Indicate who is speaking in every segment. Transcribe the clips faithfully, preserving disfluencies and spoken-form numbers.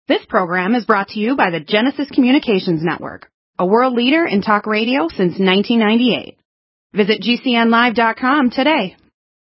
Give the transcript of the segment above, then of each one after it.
Speaker 1: This program is brought to you by the Genesis Communications Network, a world leader in talk radio since nineteen ninety-eight. Visit G C N live dot com today.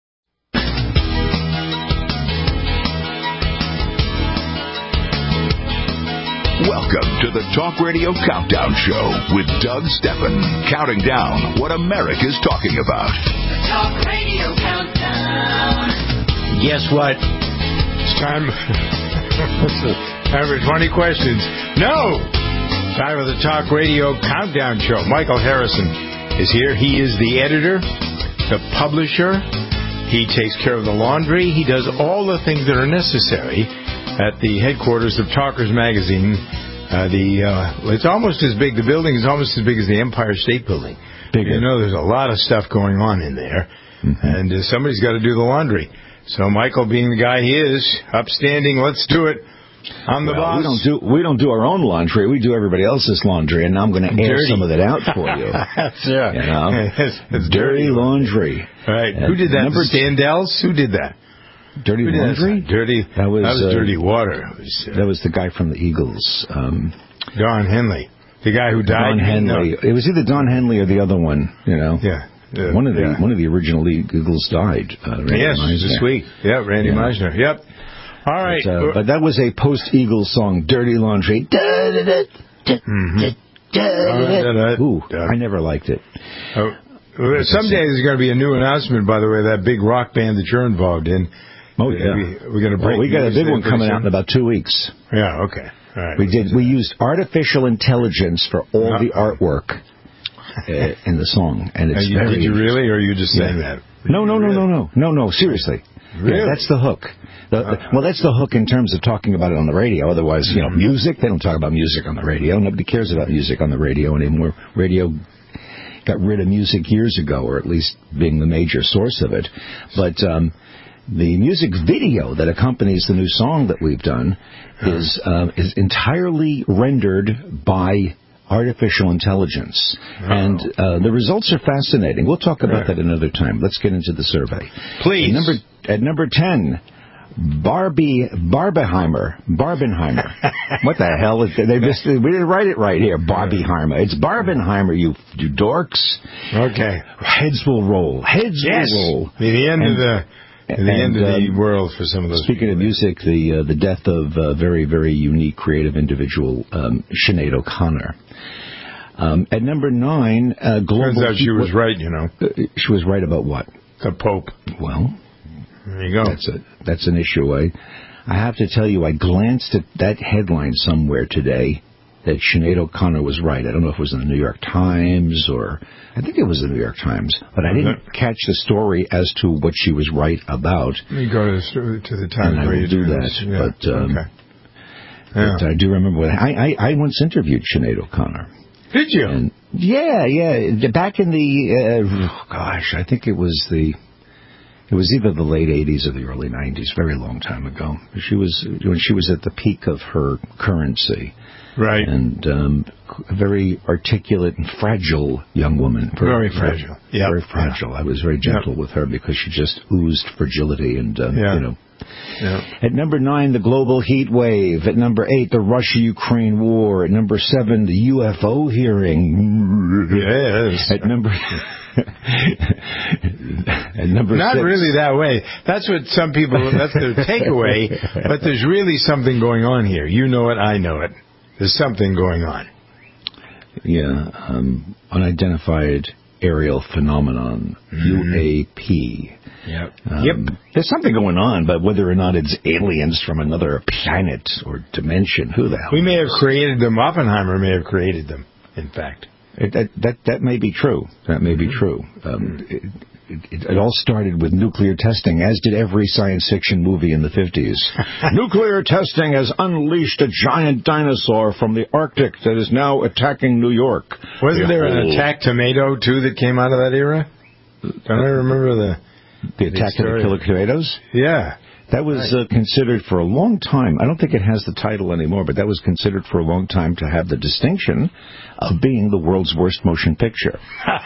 Speaker 2: Welcome to the Talk Radio Countdown Show with Doug Steffen, counting down what America's talking about.
Speaker 3: The Talk Radio Countdown.
Speaker 4: Guess what? It's time, time for twenty questions. No! Time for the Talk Radio Countdown Show. Michael Harrison is here. He is the editor, the publisher. He takes care of the laundry. He does all the things that are necessary at the headquarters of Talkers Magazine. Uh, the uh, it's almost as big. The building is almost as big as the Empire State Building. Bigger. You know, there's a lot of stuff going on in there, mm-hmm. and uh, somebody's got to do the laundry. So Michael, being the guy he is, upstanding, let's do it. I'm the
Speaker 5: well,
Speaker 4: boss.
Speaker 5: We don't do we don't do our own laundry. We do everybody else's laundry, and I'm going to air some of it out for you.
Speaker 4: yeah,
Speaker 5: you know,
Speaker 4: it's, it's
Speaker 5: dirty, dirty laundry.
Speaker 4: Right? Uh, Who did that? Number the Standells? Who did that?
Speaker 5: Dirty
Speaker 4: Who
Speaker 5: laundry?
Speaker 4: That? Dirty.
Speaker 5: That was,
Speaker 4: that was
Speaker 5: uh,
Speaker 4: dirty water. Was, uh,
Speaker 5: that was the guy from the Eagles. Um,
Speaker 4: Don Henley, the guy who died.
Speaker 5: Don Henley. No. It was either Don Henley or the other one. You know.
Speaker 4: Yeah. Uh,
Speaker 5: one of the
Speaker 4: yeah.
Speaker 5: one of the original Eagles died. Uh,
Speaker 4: yes, this week. Yeah, Randy yeah. Meisner. Yep. All right.
Speaker 5: But, uh, but that was a post-Eagles song, Dirty Laundry. Mm-hmm. Ooh, I never liked it.
Speaker 4: Oh, someday there's going to be a new announcement, by the way, that big rock band that you're involved in.
Speaker 5: Oh, yeah.
Speaker 4: We, we're going to break.
Speaker 5: Oh, we got a big one coming out in about two weeks.
Speaker 4: Yeah, okay. All right.
Speaker 5: We did. We used artificial intelligence for all uh, the artwork uh, in the song, and it's
Speaker 4: and you,
Speaker 5: very.
Speaker 4: Did you really, or are you just saying yeah. that?
Speaker 5: No, no, no,
Speaker 4: really?
Speaker 5: no, no, no, no. Seriously,
Speaker 4: really?
Speaker 5: Yeah, that's the hook. The, the, well, that's the hook in terms of talking about it on the radio. Otherwise, you know, music. They don't talk about music on the radio. Nobody cares about music on the radio anymore. Radio got rid of music years ago, or at least being the major source of it. But um, the music video that accompanies the new song that we've done is uh, is entirely rendered by artificial intelligence. Oh. And uh, the results are fascinating. We'll talk about right. that another time. Let's get into the survey.
Speaker 4: Please.
Speaker 5: At number, at number ten, Barbie Barbenheimer. Barbenheimer. What the hell? Is, they missed, we didn't write it right here. Barbenheimer. It's Barbenheimer, you, you dorks.
Speaker 4: Okay.
Speaker 5: Heads will roll. Heads
Speaker 4: yes.
Speaker 5: will roll.
Speaker 4: Be the end and, of the... At the
Speaker 5: and,
Speaker 4: end of the
Speaker 5: uh,
Speaker 4: world for some of those
Speaker 5: Speaking
Speaker 4: people.
Speaker 5: of music, the uh, the death of a very, very unique, creative individual, um, Sinead O'Connor. Um, at number nine, uh, global...
Speaker 4: Turns out she was right, you know.
Speaker 5: Uh, she was right about what?
Speaker 4: The Pope.
Speaker 5: Well,
Speaker 4: there you go.
Speaker 5: That's, a, that's an issue. I, I have to tell you, I glanced at that headline somewhere today that Sinead O'Connor was right. I don't know if it was in the New York Times or... I think it was the New York Times, but I didn't okay. catch the story as to what she was right about.
Speaker 4: Let me go to the, to the Times.
Speaker 5: And I will do that.
Speaker 4: Yeah.
Speaker 5: But, um,
Speaker 4: okay. yeah.
Speaker 5: but I do remember... What, I, I, I once interviewed Sinead O'Connor.
Speaker 4: Did you?
Speaker 5: And yeah, yeah. Back in the... Uh, gosh, I think it was the... It was either the late eighties or the early nineties, very long time ago. She was when she was at the peak of her currency.
Speaker 4: Right.
Speaker 5: And um, a very articulate and fragile young woman.
Speaker 4: Very, very fragile.
Speaker 5: Yeah. Very fragile. Yeah. I was very gentle yep. with her because she just oozed fragility and, um,
Speaker 4: yeah.
Speaker 5: you know.
Speaker 4: Yeah.
Speaker 5: At number nine, the global heat wave. At number eight, the Russia-Ukraine war. At number seven, the U F O hearing.
Speaker 4: Yes.
Speaker 5: At number... At number
Speaker 4: Not
Speaker 5: six.
Speaker 4: really that way. That's what some people, that's their takeaway. But there's really something going on here. You know it, I know it. There's something going on.
Speaker 5: Yeah. Um, unidentified aerial phenomenon, mm-hmm. U A P.
Speaker 4: Yep.
Speaker 5: Um,
Speaker 4: yep.
Speaker 5: There's something going on, but whether or not it's aliens from another planet or dimension, who the hell
Speaker 4: We may
Speaker 5: knows?
Speaker 4: have created them. Oppenheimer may have created them, in fact.
Speaker 5: It, that, that that may be true. That may be true. Um, it, it, it all started with nuclear testing, as did every science fiction movie in the fifties. Nuclear testing has unleashed a giant dinosaur from the Arctic that is now attacking New York.
Speaker 4: Wasn't there an attack tomato, too, that came out of that era? Don't I remember the...
Speaker 5: The attack of the killer tomatoes?
Speaker 4: Yeah.
Speaker 5: That was uh, considered for a long time. I don't think it has the title anymore, but that was considered for a long time to have the distinction of being the world's worst motion picture.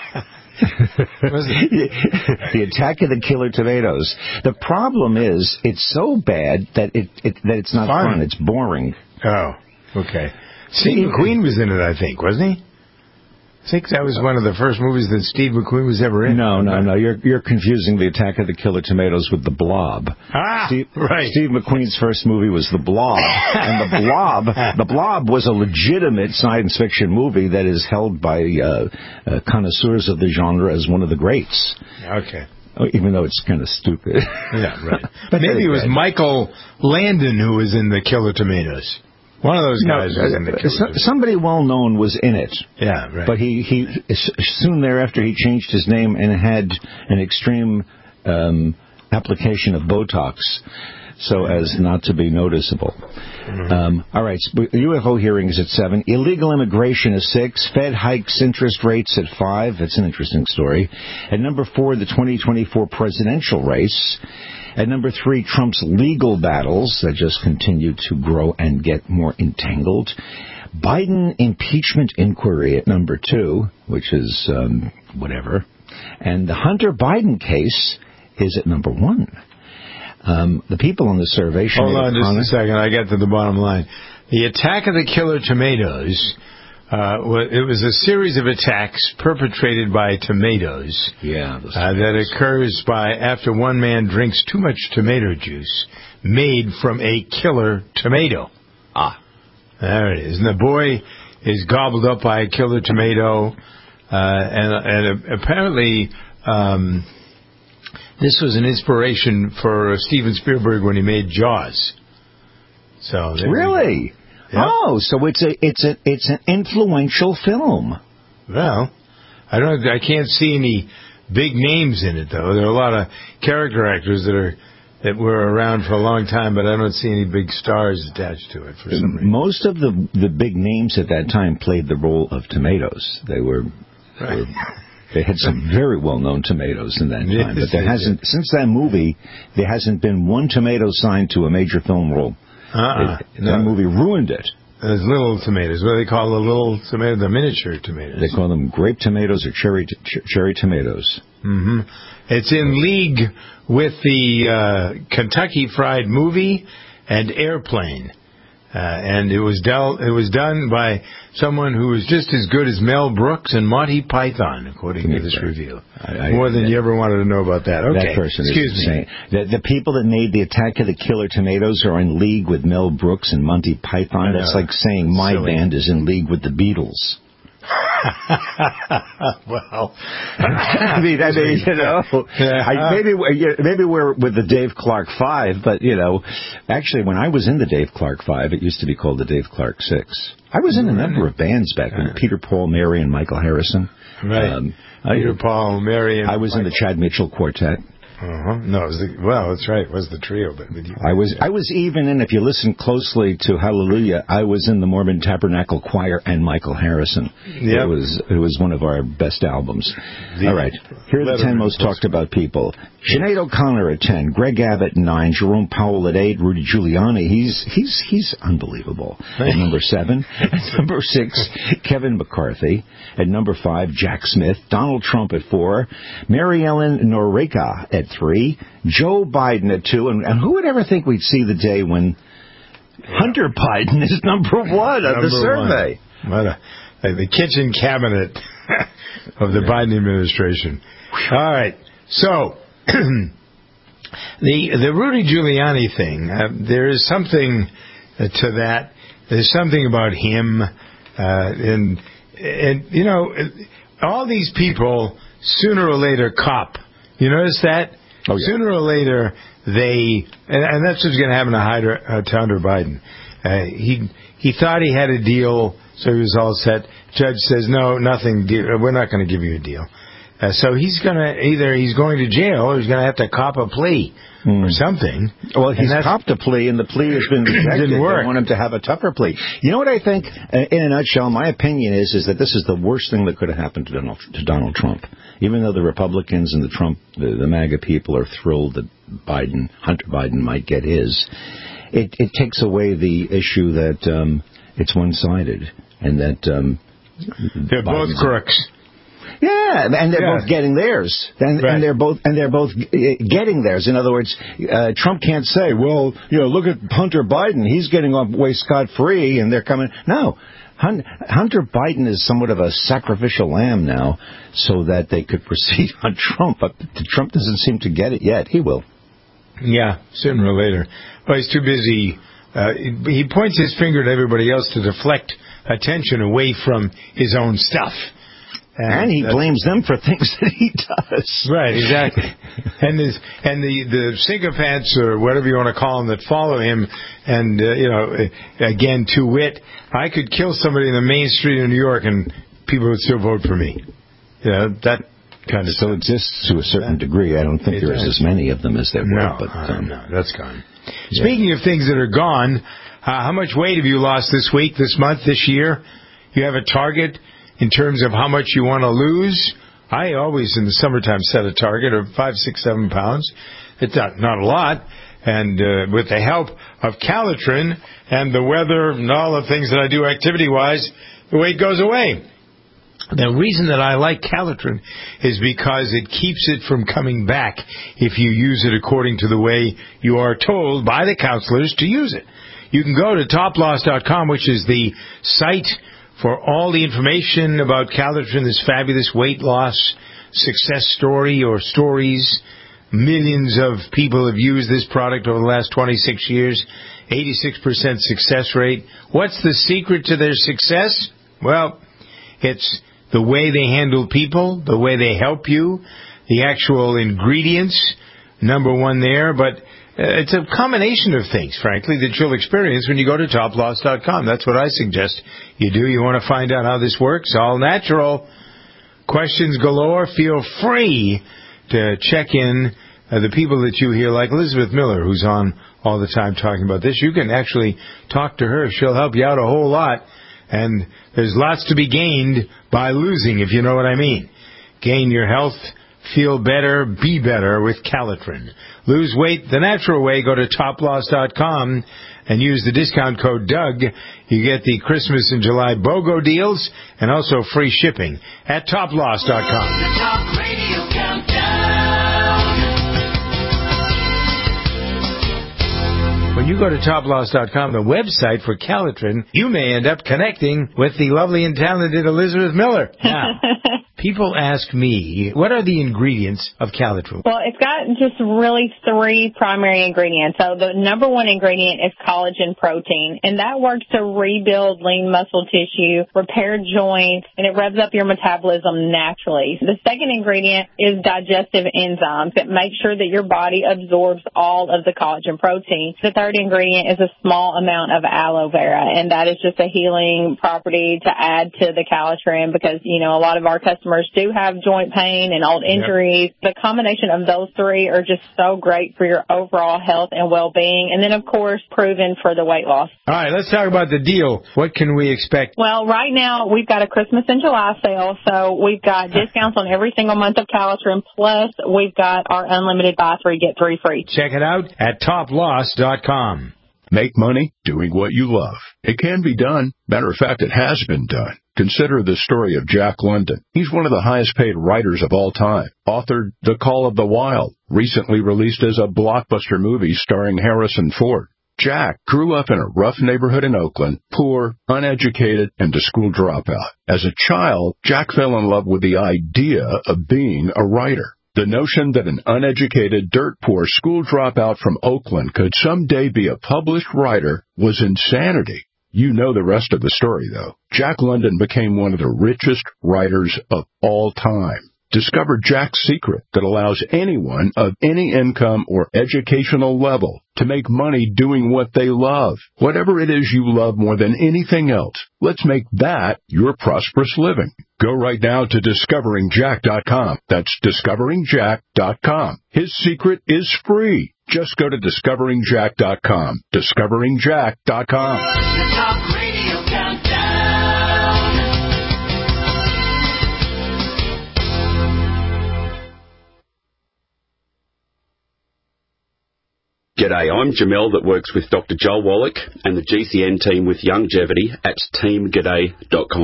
Speaker 5: The Attack of the Killer Tomatoes. The problem is, it's so bad that it, it that it's not fun. fun. It's boring.
Speaker 4: Oh, okay. Steve McQueen was in it, I think, wasn't he? I think that was one of the first movies that Steve McQueen was ever in.
Speaker 5: No, no, no. You're you're confusing the Attack of the Killer Tomatoes with The Blob.
Speaker 4: Ah,
Speaker 5: Steve,
Speaker 4: right.
Speaker 5: Steve McQueen's first movie was The Blob, and The Blob, The Blob was a legitimate science fiction movie that is held by uh, uh, connoisseurs of the genre as one of the greats.
Speaker 4: Okay.
Speaker 5: Even though it's kind of stupid.
Speaker 4: Yeah, right. But maybe it was Michael Landon who was in The Killer Tomatoes. One of those guys
Speaker 5: no,
Speaker 4: was in The Killer Tomatoes.
Speaker 5: Somebody well-known was in it.
Speaker 4: Yeah, right.
Speaker 5: But he, he soon thereafter, he changed his name and had an extreme um, application of Botox so as not to be noticeable. Mm-hmm. Um, all right, so U F O hearings at seven. Illegal immigration is six. Fed hikes interest rates at five. That's an interesting story. At number four, the twenty twenty-four presidential race. At number three, Trump's legal battles that just continue to grow and get more entangled. Biden impeachment inquiry at number two, which is um, whatever. And the Hunter Biden case is at number one. Um, the people on the survey...
Speaker 4: Hold on just a second. I get to the bottom line. The Attack of the Killer Tomatoes... Uh, it was a series of attacks perpetrated by tomatoes
Speaker 5: yeah,
Speaker 4: uh, that occurs by after one man drinks too much tomato juice made from a killer tomato.
Speaker 5: Ah.
Speaker 4: There it is. And the boy is gobbled up by a killer tomato. Uh, and, and apparently um, this was an inspiration for Steven Spielberg when he made Jaws. So
Speaker 5: Really? Yep. Oh, so it's a it's a it's an influential film.
Speaker 4: Well, I don't I can't see any big names in it though. There are a lot of character actors that are that were around for a long time, but I don't see any big stars attached to it for some reason.
Speaker 5: Most of the the big names at that time played the role of tomatoes. They were,
Speaker 4: right.
Speaker 5: were they had some very well known tomatoes in that time,
Speaker 4: yes,
Speaker 5: but there hasn't did. since that movie there hasn't been one tomato signed to a major film role.
Speaker 4: Uh-uh.
Speaker 5: It, no. That movie ruined it.
Speaker 4: There's little tomatoes. What do they call the little tomatoes? The miniature tomatoes.
Speaker 5: They call them grape tomatoes or cherry t- ch- cherry tomatoes.
Speaker 4: Mm-hmm. It's in league with the uh, Kentucky Fried Movie and Airplane. Uh, and it was del- it was done by someone who was just as good as Mel Brooks and Monty Python, according to this review. I, I, More than that, you ever wanted to know about that. Okay,
Speaker 5: that person
Speaker 4: excuse
Speaker 5: is
Speaker 4: me.
Speaker 5: Saying, the, the people that made the Attack of the Killer Tomatoes are in league with Mel Brooks and Monty Python. That's like saying my Silly. band is in league with the Beatles.
Speaker 4: well,
Speaker 5: I mean, I mean, you know, I, maybe maybe we're with the Dave Clark Five, but you know, actually, when I was in the Dave Clark Five, it used to be called the Dave Clark Six. I was in a number of bands back then: Peter, Paul, Mary, and Michael Harrison.
Speaker 4: Right. Um, Peter, I, Paul, Mary, and
Speaker 5: I was
Speaker 4: Michael.
Speaker 5: in the Chad Mitchell Quartet.
Speaker 4: Uh-huh. No, it was the, well, that's right. It was the trio, but with you.
Speaker 5: I was I was even in. If you listen closely to Hallelujah, I was in the Mormon Tabernacle Choir and Michael Harrison. Yep. It was it was one of our best albums. The All right, here are the ten most talked about people. Sinead O'Connor at ten, Greg Abbott at nine, Jerome Powell at eight, Rudy Giuliani. He's he's he's unbelievable. At number seven, at number six, Kevin McCarthy. At number five, Jack Smith, Donald Trump at four, Mary Ellen Noreika at three, Joe Biden at two, and, and who would ever think we'd see the day when yeah. Hunter Biden is number one on the survey?
Speaker 4: One. What a, like the kitchen cabinet of the yeah. Biden administration. All right, so the the Rudy Giuliani thing, uh, there is something uh, to that. There's something about him, uh, and and you know, all these people sooner or later cop. You notice that?
Speaker 5: Oh, yeah.
Speaker 4: Sooner or later, they... And, and that's what's going to happen to Hunter, uh, to Hunter Biden. Uh, he he thought he had a deal, so he was all set. Judge says, no, nothing. We're not going to give you a deal. Uh, so he's going to... Either he's going to jail or he's going to have to cop a plea mm. or something.
Speaker 5: Well, he's copped a plea, and the plea has been rejected.
Speaker 4: Didn't work.
Speaker 5: They want him to have a tougher plea. You know what I think? In a nutshell, my opinion is is that this is the worst thing that could have happened to Donald, to Donald Trump. Even though the Republicans and the Trump, the, the MAGA people are thrilled that Biden, Hunter Biden, might get his, it, it takes away the issue that um, it's one-sided and that um,
Speaker 4: they're both crooks.
Speaker 5: Yeah, and they're
Speaker 4: Yeah.
Speaker 5: both getting theirs, and,
Speaker 4: Right.
Speaker 5: and they're both and they're both getting theirs. In other words, uh, Trump can't say, "Well, you know, look at Hunter Biden; he's getting away scot free," and they're coming. No, Hunter Biden is somewhat of a sacrificial lamb now, so that they could proceed on Trump. But Trump doesn't seem to get it yet. He will.
Speaker 4: Yeah, sooner or later. But he's too busy. Uh, he points his finger at everybody else to deflect attention away from his own stuff. And,
Speaker 5: and he blames them for things that he does.
Speaker 4: Right, exactly. and this, and the, the sycophants, or whatever you want to call them, that follow him, and, uh, you know, again, to wit, I could kill somebody in the main street of New York and people would still vote for me. You know, that kind of
Speaker 5: still exists to a certain degree. I don't think
Speaker 4: it
Speaker 5: there's
Speaker 4: does.
Speaker 5: as many of them as there were.
Speaker 4: No,
Speaker 5: but, um,
Speaker 4: no, that's gone.
Speaker 5: Yeah.
Speaker 4: Speaking of things that are gone, uh, how much weight have you lost this week, this month, this year? You have a target in terms of how much you want to lose? I always, in the summertime, set a target of five, six, seven pounds. It's not, not a lot. And uh, with the help of Calitrin and the weather and all the things that I do activity-wise, the weight goes away. The reason that I like Calitrin is because it keeps it from coming back if you use it according to the way you are told by the counselors to use it. You can go to top loss dot com, which is the site for all the information about Calitrin, this fabulous weight loss success story or stories. Millions of people have used this product over the last twenty-six years, eighty-six percent success rate. What's the secret to their success? Well, it's the way they handle people, the way they help you, the actual ingredients, number one there. But uh, it's a combination of things, frankly, that you'll experience when you go to top loss dot com. That's what I suggest you do. You want to find out how this works? All natural. Questions galore. Feel free to check in. Uh, the people that you hear, like Elizabeth Miller, who's on all the time talking about this, you can actually talk to her. She'll help you out a whole lot. And there's lots to be gained by losing, if you know what I mean. Gain your health, feel better, be better with Calitrin. Lose weight the natural way. Go to top loss dot com and use the discount code Doug. You get the Christmas and July BOGO deals and also free shipping at top loss dot com.
Speaker 3: The Talk Radio Countdown.
Speaker 4: When you go to top loss dot com, the website for Calitrin, you may end up connecting with the lovely and talented Elizabeth Miller. Now, people ask me, what are the ingredients of Calitrin?
Speaker 6: Well, it's got just really three primary ingredients. So the number one ingredient is collagen protein, and that works to rebuild lean muscle tissue, repair joints, and it revs up your metabolism naturally. The second ingredient is digestive enzymes that make sure that your body absorbs all of the collagen protein. The third ingredient is a small amount of aloe vera, and that is just a healing property to add to the Calitrin because, you know, a lot of our customers do have joint pain and old injuries. Yep. The combination of those three are just so great for your overall health and well-being. And then, of course, proven for the weight loss.
Speaker 4: All right, let's talk about the deal. What can we expect?
Speaker 6: Well, right now, we've got a Christmas and July sale, so we've got discounts on every single month of Calitrin, plus we've got our unlimited buy three, get three free.
Speaker 4: Check it out at top loss dot com.
Speaker 2: Make money doing what you love. It can be done. Matter of fact, it has been done. Consider the story of Jack London. He's one of the highest paid writers of all time. Authored The Call of the Wild, recently released as a blockbuster movie starring Harrison Ford. Jack grew up in a rough neighborhood in Oakland, poor, uneducated, and a school dropout. As a child, Jack fell in love with the idea of being a writer. The notion that an uneducated, dirt-poor school dropout from Oakland could someday be a published writer was insanity. You know the rest of the story, though. Jack London became one of the richest writers of all time. Discover Jack's secret that allows anyone of any income or educational level to make money doing what they love. Whatever it is you love more than anything else, let's make that your prosperous living. Go right now to discovering jack dot com. That's discovering jack dot com. His secret is free. Just go to discovering jack dot com. discovering jack dot com.
Speaker 3: The Talk Radio Countdown.
Speaker 7: G'day, I'm Jamel that works with Doctor Joel Wallach and the G C N team with Longevity at team g'day dot com.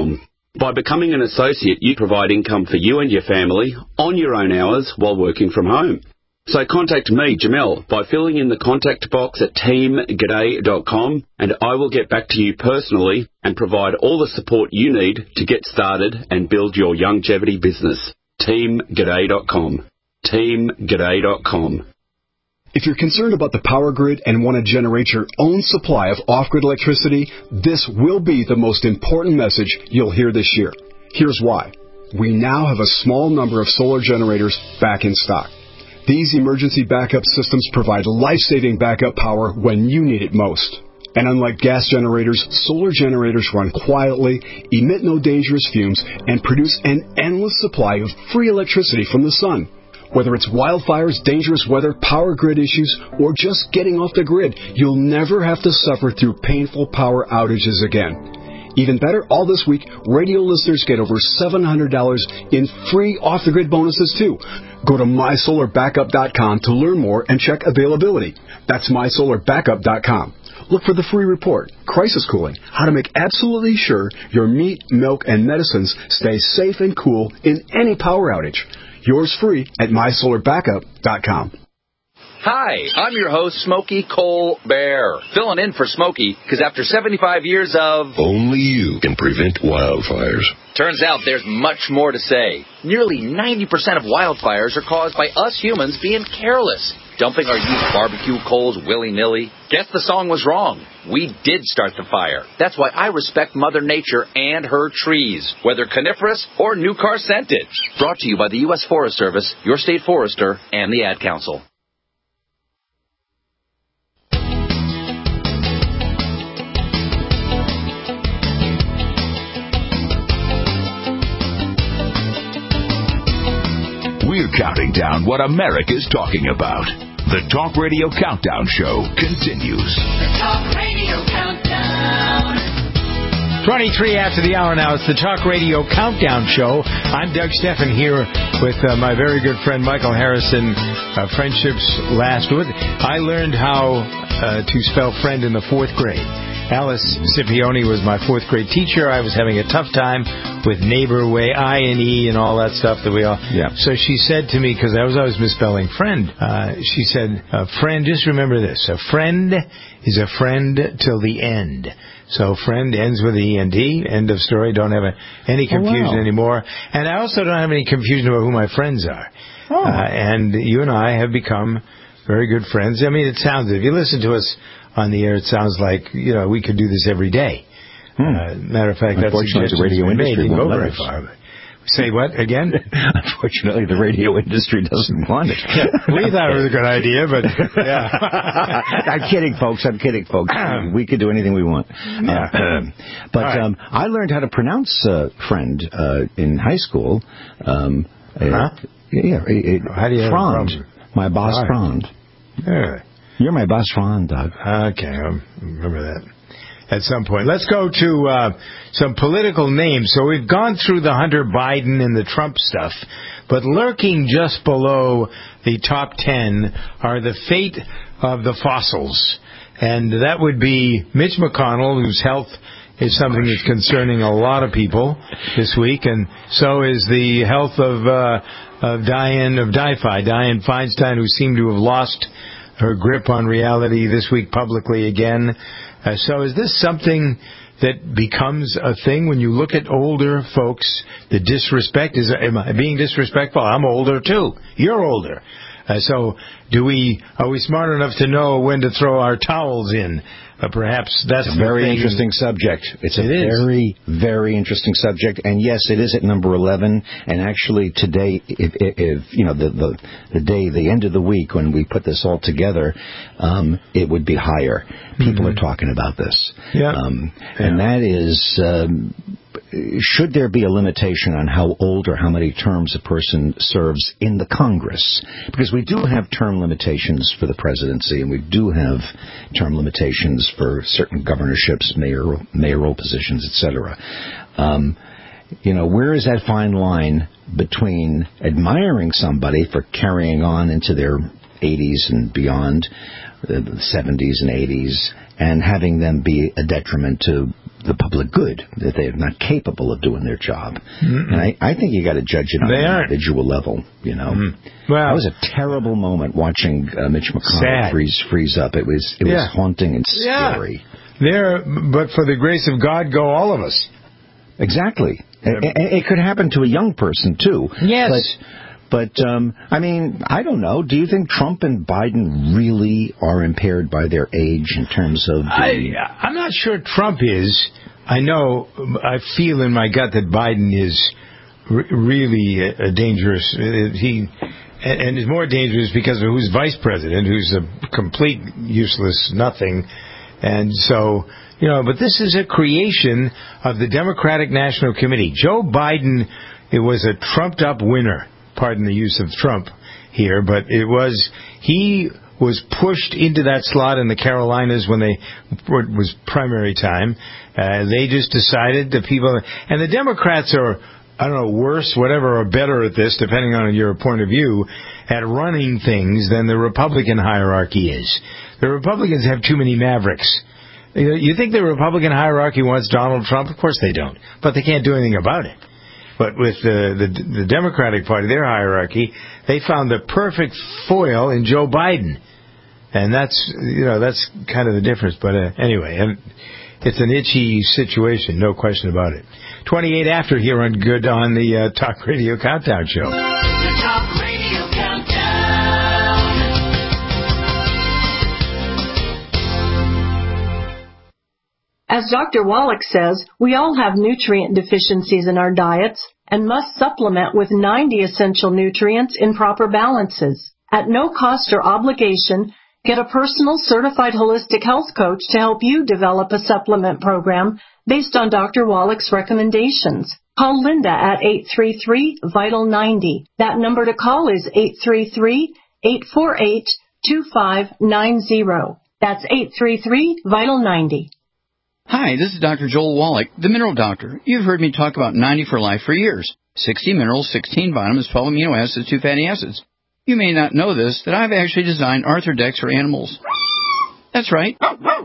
Speaker 7: By becoming an associate, you provide income for you and your family on your own hours while working from home. So contact me, Jamel, by filling in the contact box at team g'day dot com, and I will get back to you personally and provide all the support you need to get started and build your longevity business. team g'day dot com. team g'day dot com.
Speaker 8: If you're concerned about the power grid and want to generate your own supply of off-grid electricity, this will be the most important message you'll hear this year. Here's why. We now have a small number of solar generators back in stock. These emergency backup systems provide life-saving backup power when you need it most. And unlike gas generators, solar generators run quietly, emit no dangerous fumes, and produce an endless supply of free electricity from the sun. Whether it's wildfires, dangerous weather, power grid issues, or just getting off the grid, you'll never have to suffer through painful power outages again. Even better, all this week, radio listeners get over seven hundred dollars in free off-the-grid bonuses, too. Go to my solar backup dot com to learn more and check availability. That's my solar backup dot com. Look for the free report, Crisis Cooling, how to make absolutely sure your meat, milk, and medicines stay safe and cool in any power outage. Yours free at my solar backup dot com.
Speaker 9: Hi, I'm your host, Smokey Colbert, filling in for Smokey, because after seventy-five years of...
Speaker 2: Only you can prevent wildfires.
Speaker 9: Turns out there's much more to say. Nearly ninety percent of wildfires are caused by us humans being careless, dumping our used barbecue coals willy-nilly. Guess the song was wrong. We did start the fire. That's why I respect Mother Nature and her trees, whether coniferous or new car scented. Brought to you by the U S Forest Service, your state forester, and the Ad Council.
Speaker 2: We're counting down what America's talking about. The Talk Radio Countdown Show continues.
Speaker 3: The Talk Radio Countdown.
Speaker 4: twenty-three after the hour now. It's the Talk Radio Countdown Show. I'm Doug Steffen here with uh, my very good friend Michael Harrison. Uh, friendships last. I learned how uh, to spell friend in the fourth grade. Alice Scipione was my fourth grade teacher. I was having a tough time with neighbor way, I and E and all that stuff that we all...
Speaker 5: Yeah.
Speaker 4: So she said to me, because I was always misspelling friend, uh, she said, uh, friend, just remember this, a friend is a friend till the end. So friend ends with E and D, end of story, don't have a, any confusion
Speaker 5: oh, wow.
Speaker 4: anymore. And I also don't have any confusion about who my friends are.
Speaker 5: Oh.
Speaker 4: Uh, and you and I have become very good friends. I mean, it sounds, if you listen to us on the air, it sounds like, you know, we could do this every day. Hmm. Uh, matter of fact, that's
Speaker 5: Unfortunately, the radio industry won't
Speaker 4: go
Speaker 5: let
Speaker 4: very
Speaker 5: us.
Speaker 4: far. Say what again?
Speaker 5: Unfortunately, the radio industry doesn't want it.
Speaker 4: Yeah, we thought it was a good idea, but yeah.
Speaker 5: I'm kidding, folks. I'm kidding, folks. We could do anything we want.
Speaker 4: Yeah.
Speaker 5: Uh, but
Speaker 4: right.
Speaker 5: um, I learned how to pronounce uh, friend uh, in high school. Um,
Speaker 4: huh?
Speaker 5: It, yeah. It,
Speaker 4: how do you
Speaker 5: Frond. My boss,
Speaker 4: right.
Speaker 5: Frond.
Speaker 4: Yeah.
Speaker 5: You're my boss, Frond, Doug.
Speaker 4: Okay, I remember that. At some point. Let's go to uh, some political names. So we've gone through the Hunter Biden and the Trump stuff, but lurking just below the top ten are the fate of the fossils. And that would be Mitch McConnell, whose health is something that's concerning a lot of people this week, and so is the health of, uh, of Dianne, of Di-Fi, Dianne Feinstein, who seemed to have lost her grip on reality this week publicly again. Uh, so is this something that becomes a thing when you look at older folks? The disrespect, is am I being disrespectful? I'm older too. You're older. Uh, so do we, are we smart enough to know when to throw our towels in? Uh, perhaps that's
Speaker 5: it's a very
Speaker 4: thing.
Speaker 5: interesting subject. It's a
Speaker 4: it
Speaker 5: very, very interesting subject. And yes, it is at number eleven. And actually today, if, if, if you know, the, the, the day, the end of the week when we put this all together, um, it would be higher. People mm-hmm. are talking about this.
Speaker 4: Yeah.
Speaker 5: Um,
Speaker 4: yeah.
Speaker 5: And that is, um, should there be a limitation on how old or how many terms a person serves in the Congress? Because we do have term limitations for the presidency, and we do have term limitations for certain governorships, mayoral, mayoral positions, et cetera. Um, you know, where is that fine line between admiring somebody for carrying on into their eighties and beyond, the seventies and eighties, and having them be a detriment to the public good, that they're not capable of doing their job. Mm-mm. And I, I think you got to judge it on they an aren't. individual level, you know. Mm-hmm. Well, that was a terrible moment watching uh, Mitch McConnell freeze freeze up. It was it yeah. was haunting and scary.
Speaker 4: Yeah. There, but for the grace of God, go all of us.
Speaker 5: Exactly. It, it, it could happen to a young person, too.
Speaker 4: Yes.
Speaker 5: But, but um, I mean, I don't know. Do you think Trump and Biden really are impaired by their age in terms of... The...
Speaker 4: I, I'm not sure Trump is. I know, I feel in my gut that Biden is r- really a, a dangerous... He and, and is more dangerous because of who's vice president, who's a complete useless nothing. And so... You know, but this is a creation of the Democratic National Committee. Joe Biden, it was a trumped-up winner. Pardon the use of Trump here, but it was, he was pushed into that slot in the Carolinas when they, it was primary time. Uh, they just decided the people, and the Democrats are, I don't know, worse, whatever, or better at this, depending on your point of view, at running things than the Republican hierarchy is. The Republicans have too many mavericks. You think the Republican hierarchy wants Donald Trump? Of course they don't. But they can't do anything about it. But with the, the, the Democratic Party, their hierarchy, they found the perfect foil in Joe Biden. And that's, you know, that's kind of the difference. But uh, anyway, and it's an itchy situation, no question about it. twenty-eight after here on Good on the uh, Talk Radio Countdown Show.
Speaker 3: The Talk Radio Countdown.
Speaker 10: As Doctor Wallach says, we all have nutrient deficiencies in our diets and must supplement with ninety essential nutrients in proper balances. At no cost or obligation, get a personal certified holistic health coach to help you develop a supplement program based on Doctor Wallach's recommendations. Call Linda at eight three three, vital ninety. That number to call is eight three three, eight four eight, two five nine zero. That's eight three three, vital ninety.
Speaker 11: Hi, this is Doctor Joel Wallach, the Mineral Doctor. You've heard me talk about ninety for Life for years. sixty minerals, sixteen vitamins, twelve amino acids, two fatty acids. You may not know this, that I've actually designed Arthrodex for animals. That's right.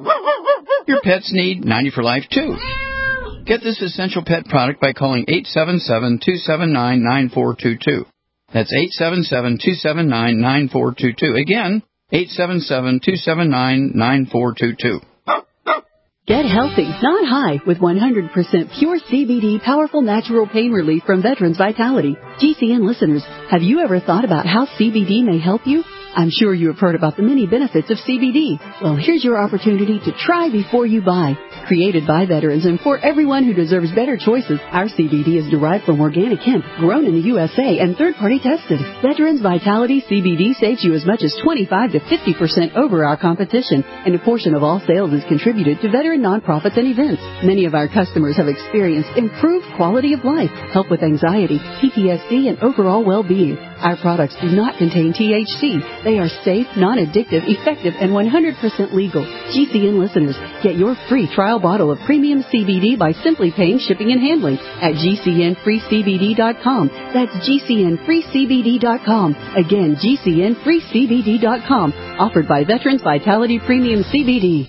Speaker 11: Your pets need ninety for Life, too. Get this essential pet product by calling eight seven seven, two seven nine, nine four two two. That's eight seven seven, two seven nine, nine four two two. Again, eight seven seven, two seven nine, nine four two two.
Speaker 12: Get healthy, not high, with one hundred percent pure C B D powerful natural pain relief from Veterans Vitality. G C N listeners, have you ever thought about how C B D may help you? I'm sure you have heard about the many benefits of C B D. Well, here's your opportunity to try before you buy. Created by veterans and for everyone who deserves better choices, our C B D is derived from organic hemp, grown in the U S A, and third-party tested. Veterans Vitality C B D saves you as much as twenty-five to fifty percent over our competition, and a portion of all sales is contributed to veteran nonprofits and events. Many of our customers have experienced improved quality of life, help with anxiety, P T S D, and overall well-being. Our products do not contain T H C. They are safe, non-addictive, effective, and one hundred percent legal. G C N listeners, get your free trial bottle of premium C B D by simply paying shipping and handling at G C N free C B D dot com. That's G C N free C B D dot com. Again, G C N free C B D dot com. Offered by Veterans Vitality Premium C B D.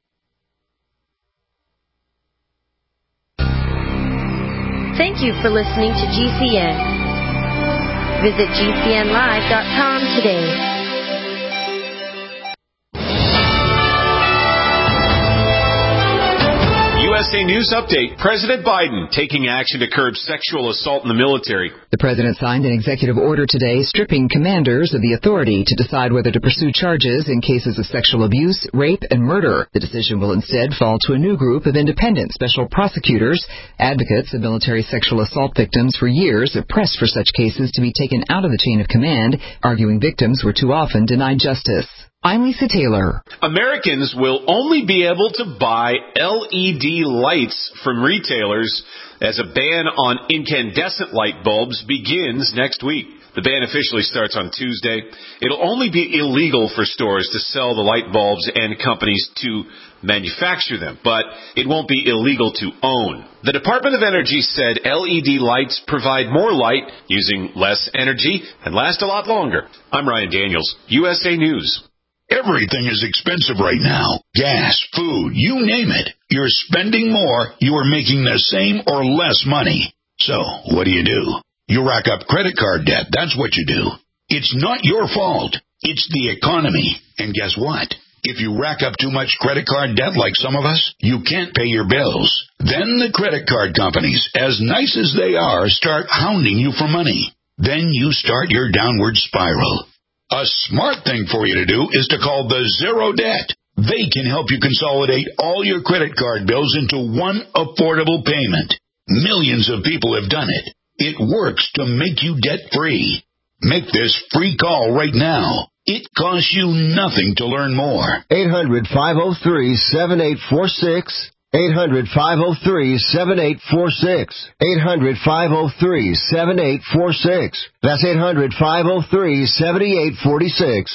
Speaker 13: Thank you for listening to G C N. Visit G C N live dot com today.
Speaker 14: U S A News Update. President Biden taking action to curb sexual assault in the military.
Speaker 15: The president signed an executive order today stripping commanders of the authority to decide whether to pursue charges in cases of sexual abuse, rape, and murder. The decision will instead fall to a new group of independent special prosecutors. Advocates of military sexual assault victims for years have pressed for such cases to be taken out of the chain of command, arguing victims were too often denied justice. I'm Lisa Taylor.
Speaker 14: Americans will only be able to buy L E D lights from retailers as a ban on incandescent light bulbs begins next week. The ban officially starts on Tuesday. It'll only be illegal for stores to sell the light bulbs and companies to manufacture them, but it won't be illegal to own. The Department of Energy said L E D lights provide more light using less energy and last a lot longer. I'm Ryan Daniels, U S A News.
Speaker 16: Everything is expensive right now. Gas, food, you name it. You're spending more, you are making the same or less money. So, what do you do? You rack up credit card debt, that's what you do. It's not your fault. It's the economy. And guess what? If you rack up too much credit card debt like some of us, you can't pay your bills. Then the credit card companies, as nice as they are, start hounding you for money. Then you start your downward spiral. A smart thing for you to do is to call the Zero Debt. They can help you consolidate all your credit card bills into one affordable payment. Millions of people have done it. It works to make you debt-free. Make this free call right now. It costs you nothing to learn more.
Speaker 17: eight hundred, five oh three, seven eight four six. eight hundred, five oh three, seven eight four six. eight hundred, five oh three, seven eight four six. That's eight hundred, five oh three, seven eight four six.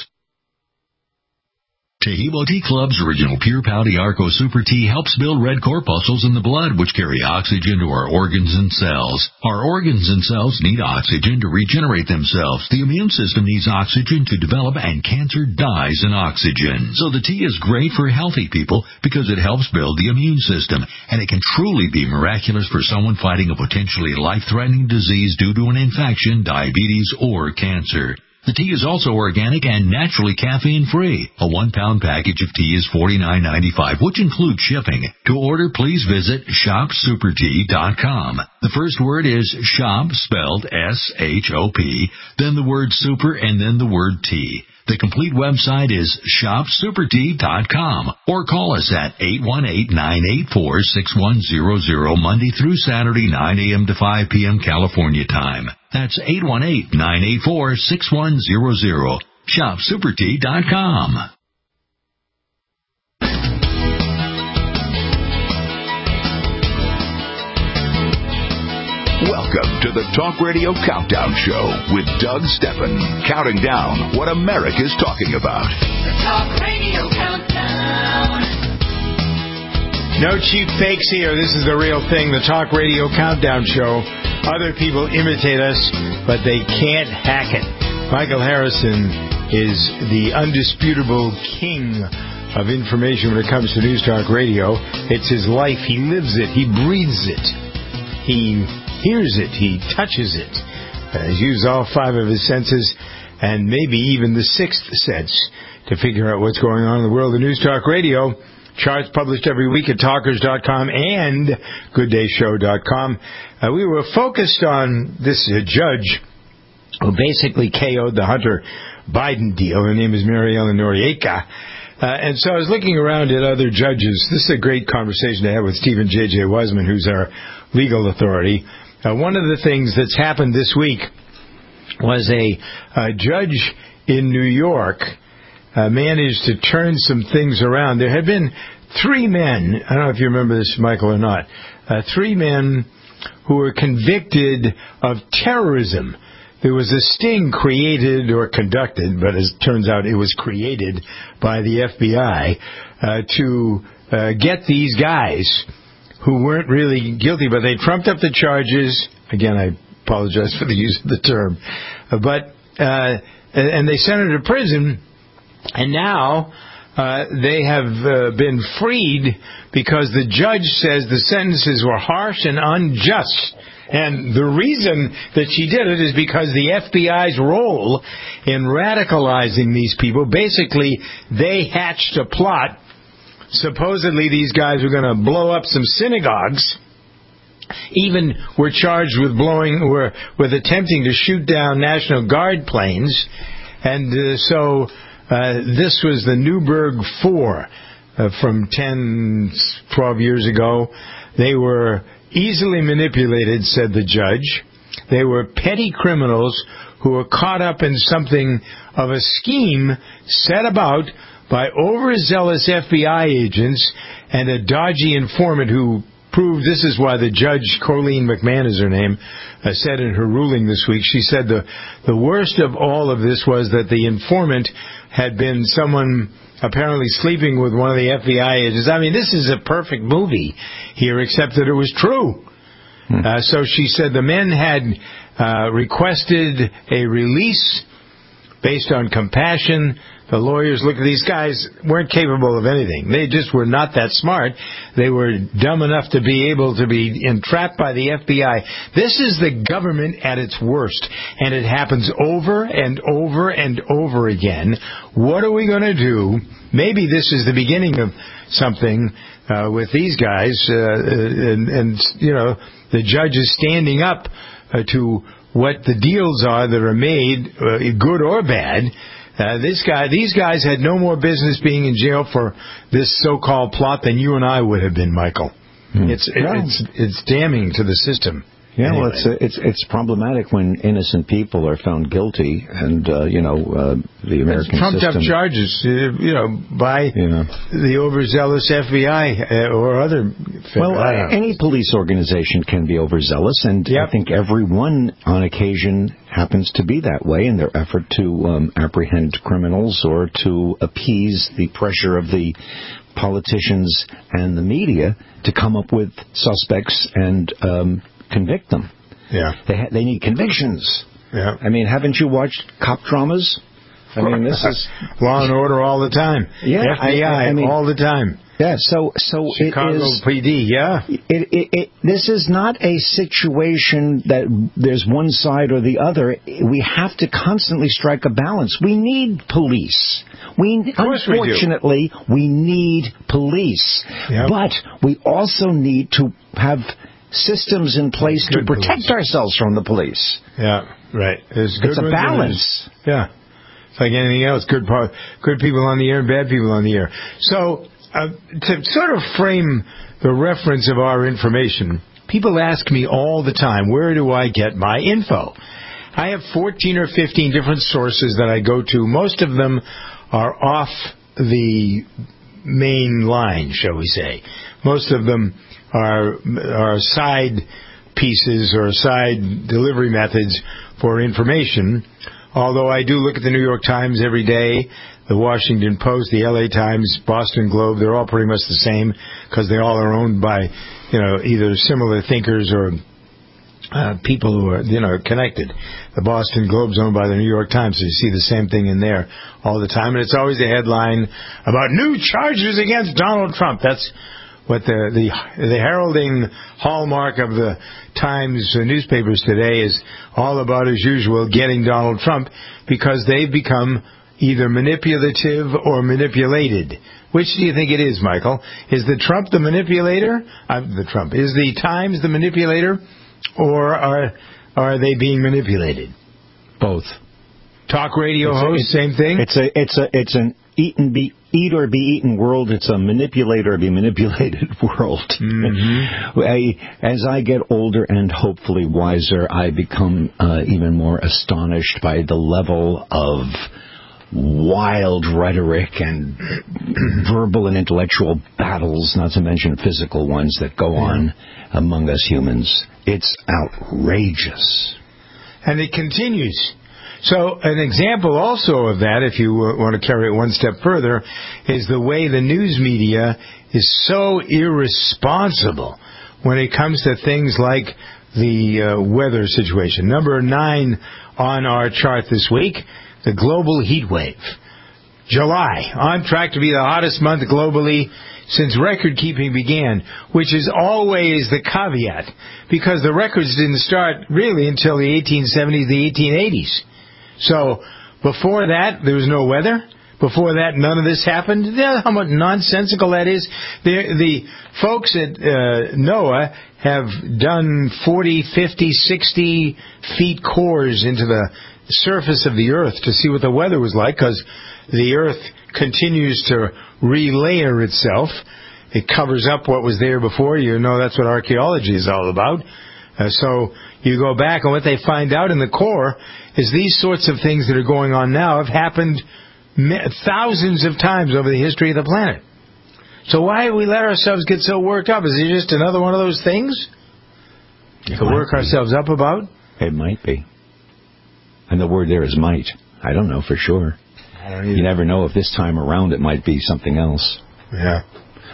Speaker 18: Tehebo Tea Club's original Pure Pouty Arco Super Tea helps build red corpuscles in the blood, which carry oxygen to our organs and cells. Our organs and cells need oxygen to regenerate themselves. The immune system needs oxygen to develop, and cancer dies in oxygen. So the tea is great for healthy people because it helps build the immune system, and it can truly be miraculous for someone fighting a potentially life-threatening disease due to an infection, diabetes, or cancer. The tea is also organic and naturally caffeine-free. A one-pound package of tea is forty-nine ninety-five, which includes shipping. To order, please visit shop super tea dot com. The first word is shop, spelled S H O P, then the word super, and then the word tea. The complete website is shop super tea dot com, or call us at eight one eight, nine eight four, six one zero zero Monday through Saturday, nine a.m. to five p.m. California time. That's eight one eight, nine eight four, six one zero zero. shop super tea dot com.
Speaker 2: Welcome to the Talk Radio Countdown Show with Doug Steffen, counting down what America's talking about.
Speaker 3: The Talk Radio Countdown.
Speaker 4: No cheap fakes here. This is the real thing, the Talk Radio Countdown Show. Other people imitate us, but they can't hack it. Michael Harrison is the undisputable king of information when it comes to News Talk Radio. It's his life. He lives it. He breathes it. He hears it. He touches it. Uh, he's used all five of his senses and maybe even the sixth sense to figure out what's going on in the world of News Talk Radio. Charts published every week at talkers dot com and good day show dot com. Uh, we were focused on this uh, judge who basically K O'd the Hunter Biden deal. Her name is Mary Ellen Noriega. Uh, and so I was looking around at other judges. This is a great conversation to have with Stephen J J. Wiseman, who's our legal authority. Uh, one of the things that's happened this week was a, a judge in New York uh, managed to turn some things around. There had been three men, I don't know if you remember this, Michael, or not, uh, three men who were convicted of terrorism. There was a sting created or conducted, but as it turns out it was created by the F B I uh, to uh, get these guys who weren't really guilty, but they trumped up the charges. Again, I apologize for the use of the term. Uh, but uh, and they sent her to prison, and now uh, they have uh, been freed because the judge says the sentences were harsh and unjust. And the reason that she did it is because the F B I's role in radicalizing these people, basically they hatched a plot. Supposedly these guys were going to blow up some synagogues, even were charged with blowing, were with attempting to shoot down National Guard planes. And uh, so uh, this was the Newburgh Four uh, from ten, twelve years ago. They were easily manipulated, said the judge. They were petty criminals who were caught up in something of a scheme set about by overzealous F B I agents and a dodgy informant who proved, this is why the judge, Colleen McMahon is her name, uh, said in her ruling this week, she said the, the worst of all of this was that the informant had been someone apparently sleeping with one of the F B I agents. I mean, this is a perfect movie here, except that it was true. Hmm. Uh, so she said the men had uh, requested a release based on compassion. The lawyers look at these guys, weren't capable of anything. They just were not that smart. They were dumb enough to be able to be entrapped by the F B I. This is the government at its worst, and it happens over and over and over again. What are we going to do? Maybe this is the beginning of something uh, with these guys, uh, and, and, you know, the judge is standing up uh, to what the deals are that are made, uh, good or bad. Uh, this guy, these guys had no more business being in jail for this so-called plot than you and I would have been, Michael. Hmm. It's, it,
Speaker 5: yeah.
Speaker 4: it's it's damning to the system.
Speaker 5: Yeah,
Speaker 4: anyway.
Speaker 5: well, it's, it's it's problematic when innocent people are found guilty, and uh, you know uh, the American
Speaker 4: it's trumped
Speaker 5: system.
Speaker 4: up charges, uh, you know, by
Speaker 5: yeah.
Speaker 4: the overzealous F B I uh, or other.
Speaker 5: Well, uh, any police organization can be overzealous, and yep. I think everyone on occasion happens to be that way in their effort to um, apprehend criminals or to appease the pressure of the politicians and the media to come up with suspects and um, convict them.
Speaker 4: Yeah,
Speaker 5: they ha- they need convictions.
Speaker 4: Yeah,
Speaker 5: I mean, haven't you watched cop dramas? I mean, this is
Speaker 4: Law and Order all the time.
Speaker 5: Yeah,
Speaker 4: F B I
Speaker 5: I mean,
Speaker 4: all the time.
Speaker 5: Yeah, so so
Speaker 4: Chicago
Speaker 5: it is,
Speaker 4: P D. Yeah,
Speaker 5: it, it, it, this is not a situation that there's one side or the other. We have to constantly strike a balance. We need police. We unfortunately we, we need police, yep. but we also need to have systems in place good to protect police. ourselves from the police.
Speaker 4: Yeah, right. There's good
Speaker 5: it's a balance.
Speaker 4: Yeah, it's like anything else. Good, good people on the air and bad people on the air. So. Uh, to sort of frame the reference of our information, people ask me all the time, where do I get my info? I have fourteen or fifteen different sources that I go to. Most of them are off the main line, shall we say. Most of them are, are side pieces or side delivery methods for information, although I do look at the New York Times every day, the Washington Post, the L A Times, Boston Globe. They're all pretty much the same because they all are owned by, you know, either similar thinkers or uh, people who are, you know, connected. The Boston Globe's owned by the New York Times, so you see the same thing in there all the time. And it's always a headline about new charges against Donald Trump. That's what the the, the heralding hallmark of the Times newspapers today is all about, as usual, getting Donald Trump, because they've become either manipulative or manipulated. Which do you think it is, Michael? Is the Trump the manipulator? Uh, the Trump. Is the Times the manipulator? Or are are they being manipulated?
Speaker 5: Both.
Speaker 4: Talk radio
Speaker 5: it's
Speaker 4: host,
Speaker 5: a,
Speaker 4: same thing?
Speaker 5: It's a it's a it's an eat and be eat or be eaten world. It's a manipulate or be manipulated world.
Speaker 4: Mm-hmm.
Speaker 5: I, as I get older and hopefully wiser, I become uh, even more astonished by the level of wild rhetoric and verbal and intellectual battles, not to mention physical ones, that go on among us humans. It's outrageous.
Speaker 4: And it continues. So an example also of that, if you want to carry it one step further, is the way the news media is so irresponsible when it comes to things like the uh, weather situation. Number nine on our chart this week, the global heat wave. July, on track to be the hottest month globally since record-keeping began, which is always the caveat, because the records didn't start really until the eighteen seventies, the eighteen eighties. So before that, there was no weather. Before that, none of this happened. You know how much nonsensical that is? The, the folks at uh, NOAA have done forty, fifty, sixty feet cores into the surface of the Earth to see what the weather was like, because the Earth continues to relayer itself. It covers up what was there before. You know that's what archaeology is all about. Uh, so you go back, and what they find out in the core is these sorts of things that are going on now have happened thousands of times over the history of the planet. So why do we let ourselves get so worked up? Is it just another one of those things
Speaker 5: it
Speaker 4: to work
Speaker 5: be.
Speaker 4: ourselves up about?
Speaker 5: It might be. And the word there is might. I don't know for sure.
Speaker 4: I don't
Speaker 5: you never know if this time around it might be something else.
Speaker 4: Yeah.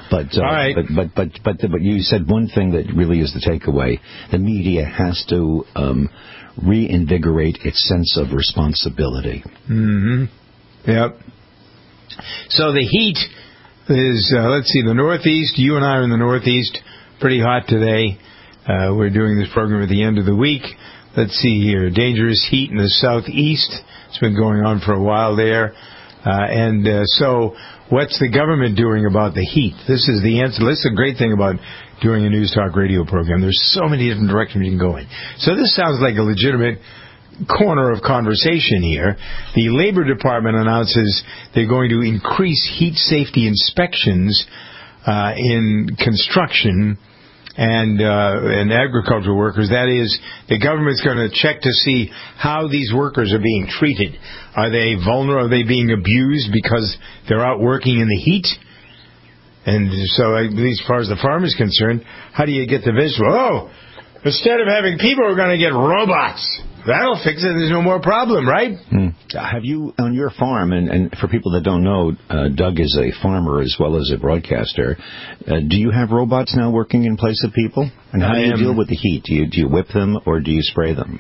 Speaker 5: But, uh,
Speaker 4: All right.
Speaker 5: but, but, but, but, but you said one thing that really is the takeaway. The media has to um, reinvigorate its sense of responsibility.
Speaker 4: Mm-hmm. Yep. So the heat is, uh, let's see, the Northeast. You and I are in the Northeast. Pretty hot today. Uh, we're doing this program at the end of the week. Let's see here. Dangerous heat in the Southeast. It's been going on for a while there. Uh, and uh, so what's the government doing about the heat? This is the answer. This is a great thing about doing a news talk radio program. There's so many different directions you can go in. So this sounds like a legitimate corner of conversation here. The Labor Department announces they're going to increase heat safety inspections uh, in construction and uh, and agricultural workers. That is, the government's going to check to see how these workers are being treated. Are they vulnerable? Are they being abused because they're out working in the heat? And so, at least as far as the farm is concerned, how do you get the vegetable? Oh, instead of having people, we're going to get robots. That'll fix it. There's no more problem, right?
Speaker 5: Hmm. Have you, on your farm, and, and for people that don't know, uh, Doug is a farmer as well as a broadcaster. Uh, do you have robots now working in place of people? And how
Speaker 4: I
Speaker 5: do you
Speaker 4: am,
Speaker 5: deal with the heat? Do you, do you whip them or do you spray them?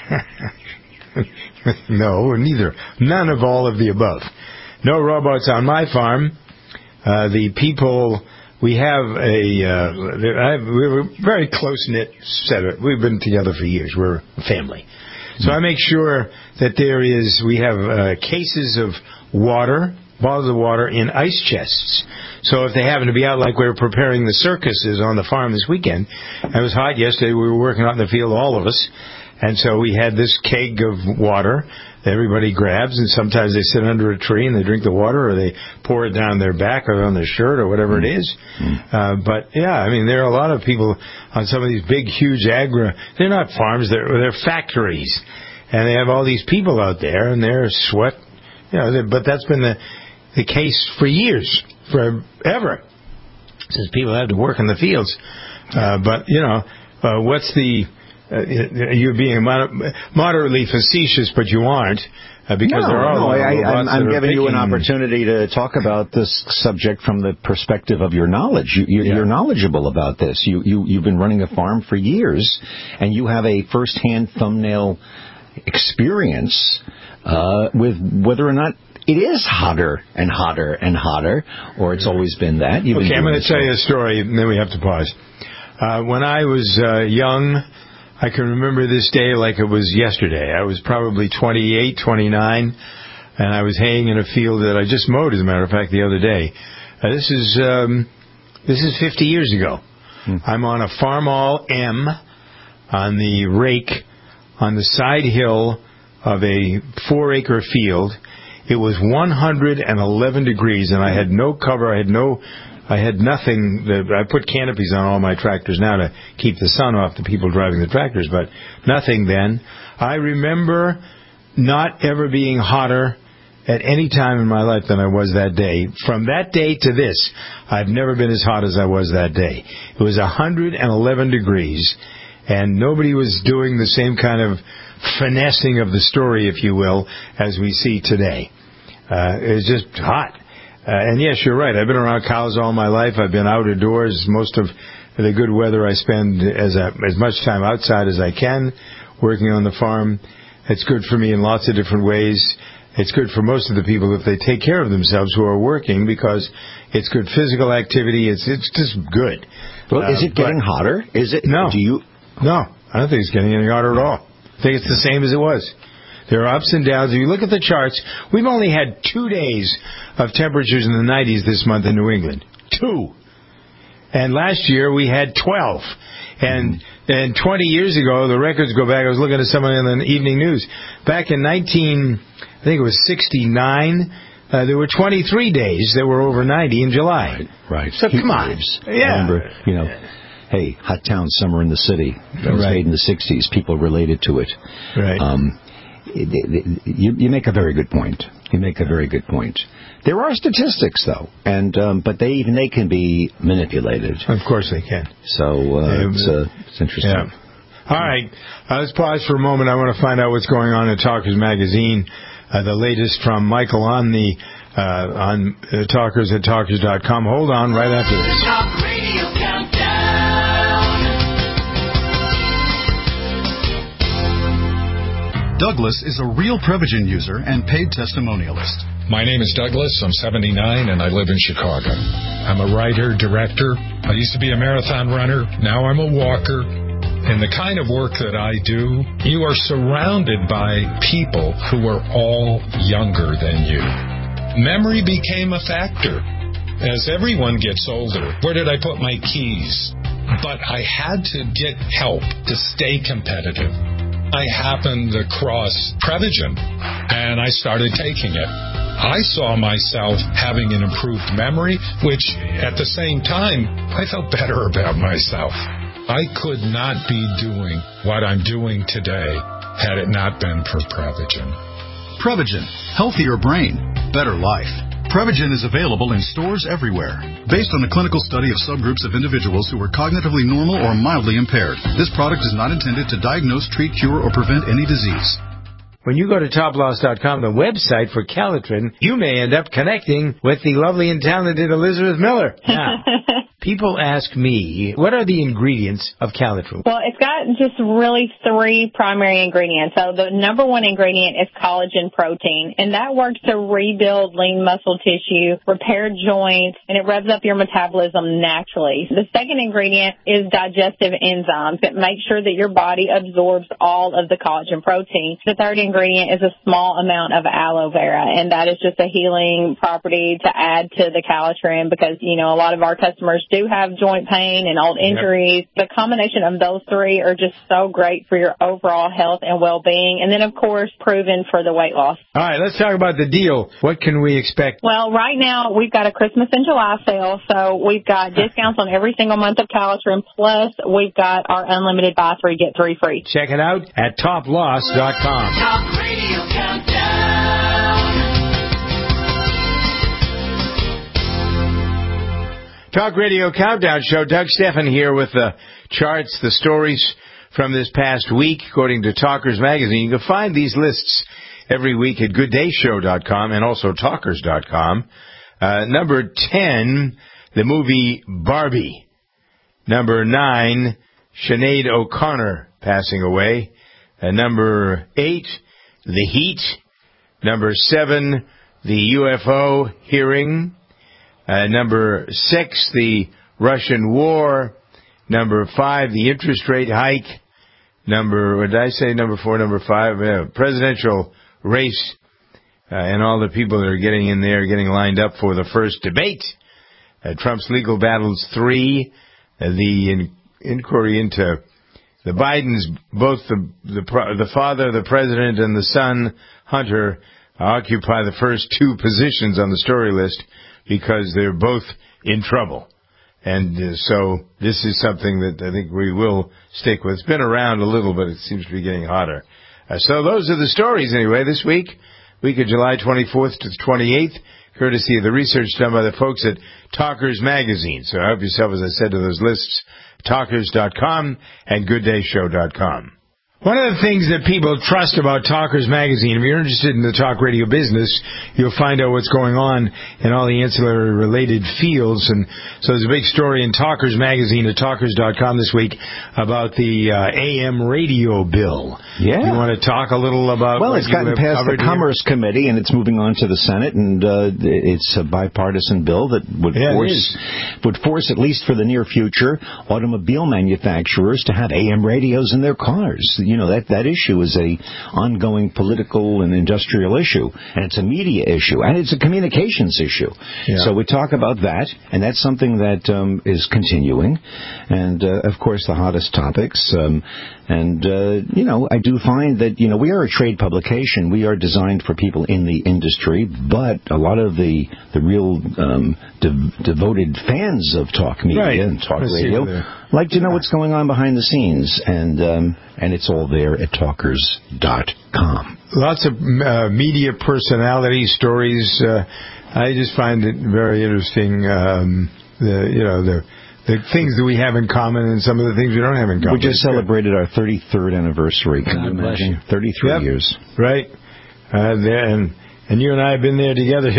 Speaker 4: No, neither. None of all of the above. No robots on my farm. Uh, the people... We have a, uh, I have, we're a very close-knit set of, we've been together for years. We're a family. So I make sure that there is, we have uh, cases of water, bottles of water in ice chests. So if they happen to be out, like we were preparing the circuses on the farm this weekend, it was hot yesterday, we were working out in the field, all of us, and so we had this keg of water that everybody grabs, and sometimes they sit under a tree and they drink the water, or they pour it down their back or on their shirt or whatever it is. Uh, but, yeah, I mean, there are a lot of people on some of these big, huge agri... They're not farms, they're, they're factories. And they have all these people out there, and they're sweat... You know, but that's been the, the case for years, forever, since people have to work in the fields. Uh, but, you know, uh, what's the... Uh, you're being moder- moderately facetious, but you aren't, uh, because
Speaker 5: no,
Speaker 4: there are
Speaker 5: no,
Speaker 4: a lot of
Speaker 5: I,
Speaker 4: robots
Speaker 5: I'm, I'm
Speaker 4: that are
Speaker 5: giving you an
Speaker 4: picking-
Speaker 5: opportunity to talk about this subject from the perspective of your knowledge. You, you,
Speaker 4: Yeah.
Speaker 5: You're knowledgeable about this. You, you, you've been running a farm for years, and you have a first-hand thumbnail experience uh, with whether or not it is hotter and hotter and hotter, or it's always been that. You've been
Speaker 4: Okay, I'm
Speaker 5: doing
Speaker 4: going to
Speaker 5: this
Speaker 4: tell
Speaker 5: for-
Speaker 4: you a story, and then we have to pause. Uh, when I was uh, young, I can remember this day like it was yesterday. I was probably twenty-eight, twenty-nine, and I was haying in a field that I just mowed, as a matter of fact, the other day. Uh, this is um, this is fifty years ago. Hmm. I'm on a Farmall M on the rake on the side hill of a four-acre field. It was one hundred eleven degrees, and I had no cover. I had no... I had nothing. I put canopies on all my tractors now to keep the sun off the people driving the tractors, but nothing then. I remember not ever being hotter at any time in my life than I was that day. From that day to this, I've never been as hot as I was that day. It was one hundred eleven degrees, and nobody was doing the same kind of finessing of the story, if you will, as we see today. Uh, it was just hot. Uh, and yes, you're right. I've been around cows all my life. I've been out of doors. Most of the good weather I spend as a, as much time outside as I can, working on the farm. It's good for me in lots of different ways. It's good for most of the people if they take care of themselves who are working, because it's good physical activity. It's it's just good.
Speaker 5: Well, is it
Speaker 4: Uh,
Speaker 5: getting
Speaker 4: but-
Speaker 5: hotter? Is it?
Speaker 4: No.
Speaker 5: Do you?
Speaker 4: No, I don't think it's getting any hotter at all. I think it's the same as it was. There are ups and downs. If you look at the charts, we've only had two days of temperatures in the nineties this month in New England. Two. And last year we had twelve. And and twenty years ago, the records go back. I was looking at someone in the evening news. Back in nineteen, I think it was sixty-nine, uh, there were twenty-three days that were over ninety in July.
Speaker 5: Right, right.
Speaker 4: So
Speaker 5: Heat
Speaker 4: come on.
Speaker 5: waves.
Speaker 4: Yeah.
Speaker 5: Remember, you know, hey, hot town, summer in the city. That was
Speaker 4: Right.
Speaker 5: made in the sixties. People related to it.
Speaker 4: Right.
Speaker 5: Um, it, it, it, you, you make a very good point. You make a very good point. There are statistics, though, and um, but they even they can be manipulated.
Speaker 4: Of course they can.
Speaker 5: So uh, it's, uh, it's interesting.
Speaker 4: Yeah. All right. Uh, let's pause for a moment. I want to find out what's going on in Talkers Magazine. Uh, the latest from Michael on the uh, on uh, talkers at talkers dot com. Hold on right after this.
Speaker 3: Talk Radio Countdown.
Speaker 19: Douglas is a real Prevagen user and paid testimonialist.
Speaker 20: My name is Douglas. I'm seventy-nine and I live in Chicago. I'm a writer, director. I used to be a marathon runner. Now I'm a walker. And the kind of work that I do, you are surrounded by people who are all younger than you. Memory became a factor. As everyone gets older, where did I put my keys? But I had to get help to stay competitive. I happened across Prevagen, and I started taking it. I saw myself having an improved memory, which at the same time, I felt better about myself. I could not be doing what I'm doing today had it not been for Prevagen.
Speaker 19: Prevagen. Healthier brain. Better life. Prevagen is available in stores everywhere. Based on a clinical study of subgroups of individuals who were cognitively normal or mildly impaired, this product is not intended to diagnose, treat, cure, or prevent any disease.
Speaker 4: When you go to top loss dot com, the website for Calitrin, you may end up connecting with the lovely and talented Elizabeth Miller. Now, people ask me, what are the ingredients of Calitrin?
Speaker 6: Well, it's got just really three primary ingredients. So the number one ingredient is collagen protein, and that works to rebuild lean muscle tissue, repair joints, and it revs up your metabolism naturally. The second ingredient is digestive enzymes that make sure that your body absorbs all of the collagen protein. The third ingredient is a small amount of aloe vera, and that is just a healing property to add to the Calitrin because, you know, a lot of our customers do have joint pain and old injuries. Yep. The combination of those three are just so great for your overall health and well-being. And then, of course, proven for the weight loss.
Speaker 4: All right, let's talk about the deal. What can we expect?
Speaker 6: Well, right now, we've got a Christmas and July sale, so we've got discounts on every single month of Calitrin, plus we've got our unlimited buy three, get three free.
Speaker 4: Check it out at top loss dot com.
Speaker 3: Talk Radio Countdown.
Speaker 4: Talk Radio Countdown Show. Doug Stephan here with the charts, the stories from this past week, according to Talkers Magazine. You can find these lists every week at good day show dot com and also talkers dot com. Uh, number ten, the movie Barbie. Number nine, Sinead O'Connor passing away. Uh, number eight, The Heat. Number seven, the U F O hearing. Uh, number six, the Russian war. Number five, the interest rate hike. Number, what did I say? Number four, number five, uh, presidential race. Uh, and all the people that are getting in there, getting lined up for the first debate. Uh, Trump's legal battles three. Uh, the in, inquiry into the Bidens, both the, the the father, the president, and the son, Hunter, occupy the first two positions on the story list because they're both in trouble. And uh, so this is something that I think we will stick with. It's been around a little, but it seems to be getting hotter. Uh, so those are the stories anyway this week, week of July twenty-fourth to the twenty-eighth, courtesy of the research done by the folks at Talkers Magazine. So help yourself, as I said, to those lists, talkers dot com and good day show dot com. One of the things that people trust about Talkers Magazine, if you're interested in the talk radio business, you'll find out what's going on in all the ancillary related fields. And so there's a big story in Talkers Magazine at talkers dot com this week about the uh, A M radio bill.
Speaker 5: Yeah.
Speaker 4: You want to talk a little about
Speaker 5: Well,
Speaker 4: what
Speaker 5: it's
Speaker 4: you
Speaker 5: gotten
Speaker 4: have
Speaker 5: past the
Speaker 4: covered
Speaker 5: Commerce
Speaker 4: here?
Speaker 5: Committee, and it's moving on to the Senate, and uh, it's a bipartisan bill that would
Speaker 4: Yeah, it
Speaker 5: force
Speaker 4: is.
Speaker 5: would force, at least for the near future, automobile manufacturers to have A M radios in their cars. You know, that, that issue is a ongoing political and industrial issue, and it's a media issue, and it's a communications issue.
Speaker 4: Yeah.
Speaker 5: So we talk about that, and that's something that um, is continuing. And, uh, of course, the hottest topics. Um, and, uh, you know, I do find that, you know, we are a trade publication. We are designed for people in the industry, but a lot of the, the real um, de- devoted fans of talk media
Speaker 4: Right.
Speaker 5: and talk
Speaker 4: Let's see
Speaker 5: radio
Speaker 4: what they're-
Speaker 5: like to know what's going on behind the scenes, and um, and it's all there at talkers dot com.
Speaker 4: Lots of uh, media personality stories. Uh, I just find it very interesting. Um, the you know the the things that we have in common and some of the things we don't have in common.
Speaker 5: We just celebrated our thirty-third anniversary. Can you imagine? thirty-three
Speaker 4: Yep.
Speaker 5: years.
Speaker 4: Right. Uh, there, and and you and I have been there together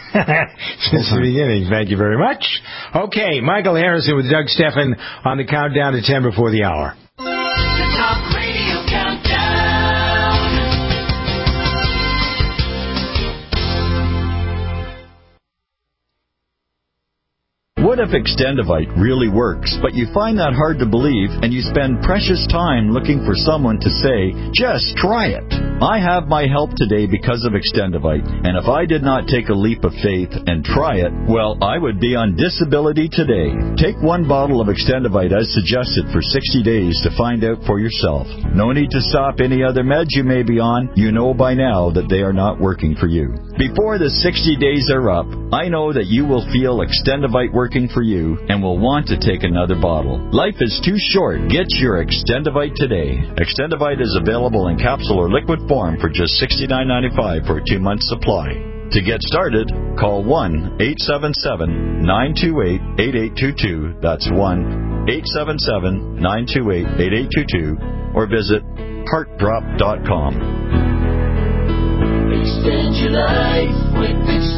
Speaker 4: Since the beginning. Thank you very much. Okay, Michael Harrison with Doug Steffen on the countdown to ten before the hour.
Speaker 3: The Talk Radio Countdown.
Speaker 21: What if Extendivite really works, but you find that hard to believe and you spend precious time looking for someone to say, just try it? I have my help today because of Extendivite, and if I did not take a leap of faith and try it, well, I would be on disability today. Take one bottle of Extendivite as suggested for sixty days to find out for yourself. No need to stop any other meds you may be on. You know by now that they are not working for you. Before the sixty days are up, I know that you will feel Extendivite working for you and will want to take another bottle. Life is too short. Get your Extendivite today. Extendivite is available in capsule or liquid form for just sixty-nine ninety-five for a two-month supply. To get started, call one eight seven seven, nine two eight, eight eight two two. That's one eight seven seven, nine two eight, eight eight two two, or visit heart drop dot com.
Speaker 3: Extend your life with